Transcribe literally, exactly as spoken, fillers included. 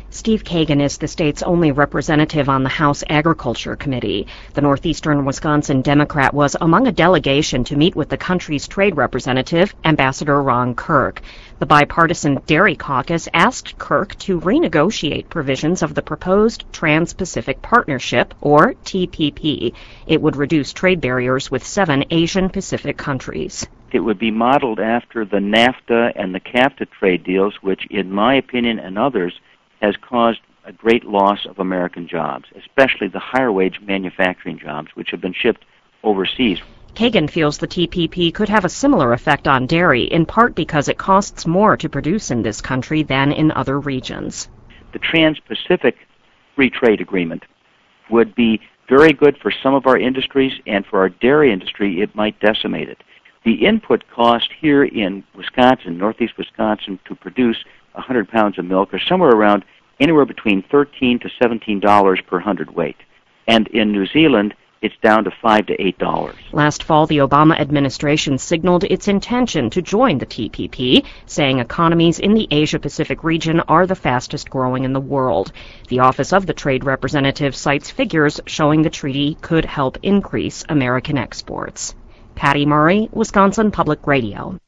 Steve Kagan is the state's only representative on the House Agriculture Committee. The northeastern Wisconsin Democrat was among a delegation to meet with the country's trade representative, Ambassador Ron Kirk. The bipartisan Dairy Caucus asked Kirk to renegotiate provisions of the proposed Trans-Pacific Partnership, or T P P. It would reduce trade barriers with seven Asian Pacific countries. It would be modeled after the NAFTA and the CAFTA trade deals, which, in my opinion and others, has caused a great loss of American jobs, especially the higher-wage manufacturing jobs, which have been shipped overseas. Kagan feels the T P P could have a similar effect on dairy, in part because it costs more to produce in this country than in other regions. The Trans-Pacific Free Trade Agreement would be very good for some of our industries, and for our dairy industry, it might decimate it. The input cost here in Wisconsin, northeast Wisconsin, to produce one hundred pounds of milk are somewhere around anywhere between thirteen to seventeen dollars per hundredweight. And in New Zealand, it's down to five to eight dollars. Last fall, the Obama administration signaled its intention to join the T P P, saying economies in the Asia-Pacific region are the fastest growing in the world. The Office of the Trade Representative cites figures showing the treaty could help increase American exports. Patty Murray, Wisconsin Public Radio.